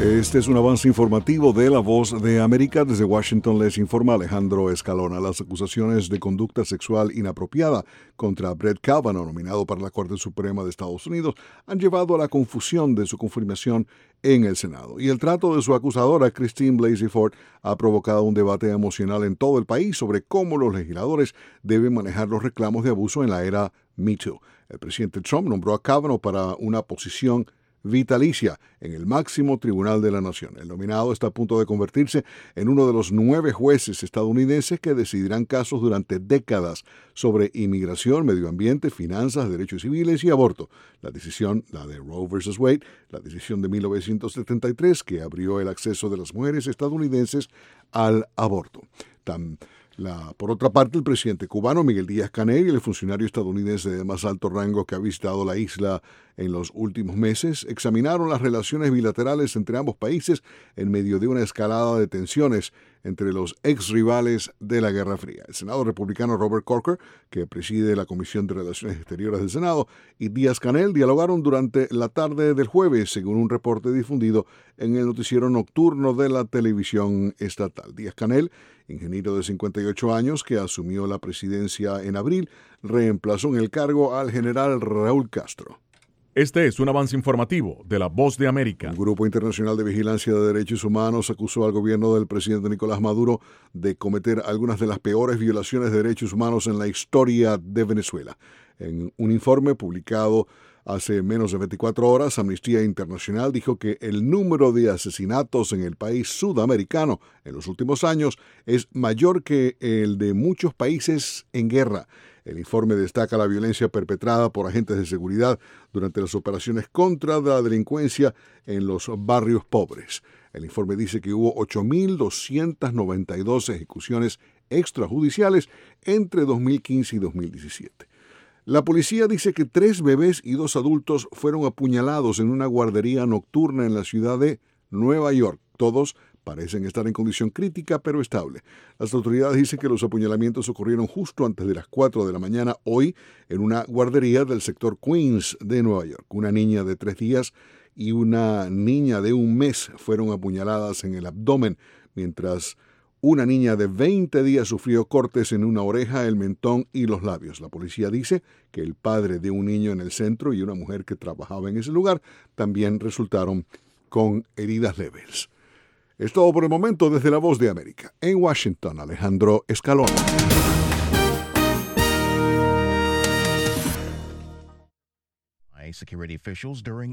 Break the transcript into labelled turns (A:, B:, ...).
A: Este es un avance informativo de La Voz de América. Desde Washington les informa Alejandro Escalona. Las acusaciones de conducta sexual inapropiada contra Brett Kavanaugh, nominado para la Corte Suprema de Estados Unidos, han llevado a la confusión de su confirmación en el Senado. Y el trato de su acusadora, Christine Blasey Ford, ha provocado un debate emocional en todo el país sobre cómo los legisladores deben manejar los reclamos de abuso en la era Me Too. El presidente Trump nombró a Kavanaugh para una posición vitalicia en el máximo tribunal de la nación. El nominado está a punto de convertirse en uno de los 9 jueces estadounidenses que decidirán casos durante décadas sobre inmigración, medio ambiente, finanzas, derechos civiles y aborto. La decisión, la de Roe vs. Wade, la decisión de 1973 que abrió el acceso de las mujeres estadounidenses al aborto. Por otra parte, el presidente cubano Miguel Díaz-Canel y el funcionario estadounidense de más alto rango que ha visitado la isla en los últimos meses examinaron las relaciones bilaterales entre ambos países en medio de una escalada de tensiones entre los ex rivales de la Guerra Fría. El senador republicano Robert Corker, que preside la Comisión de Relaciones Exteriores del Senado, y Díaz-Canel dialogaron durante la tarde del jueves, según un reporte difundido en el noticiero nocturno de la televisión estatal. Díaz-Canel, ingeniero de 58 años que asumió la presidencia en abril, reemplazó en el cargo al general Raúl Castro.
B: Este es un avance informativo de La Voz de América.
A: Un grupo internacional de vigilancia de derechos humanos acusó al gobierno del presidente Nicolás Maduro de cometer algunas de las peores violaciones de derechos humanos en la historia de Venezuela. En un informe publicado hace menos de 24 horas, Amnistía Internacional dijo que el número de asesinatos en el país sudamericano en los últimos años es mayor que el de muchos países en guerra. El informe destaca la violencia perpetrada por agentes de seguridad durante las operaciones contra la delincuencia en los barrios pobres. El informe dice que hubo 8.292 ejecuciones extrajudiciales entre 2015 y 2017. La policía dice que 3 bebés y 2 adultos fueron apuñalados en una guardería nocturna en la ciudad de Nueva York. Todos parecen estar en condición crítica pero estable. Las autoridades dicen que los apuñalamientos ocurrieron justo antes de las 4 de la mañana hoy en una guardería del sector Queens de Nueva York. Una niña de 3 días y una niña de 1 mes fueron apuñaladas en el abdomen, mientras una niña de 20 días sufrió cortes en una oreja, el mentón y los labios. La policía dice que el padre de un niño en el centro y una mujer que trabajaba en ese lugar también resultaron con heridas leves. Es todo por el momento desde La Voz de América. En Washington, Alejandro Escalona.
C: Security officials during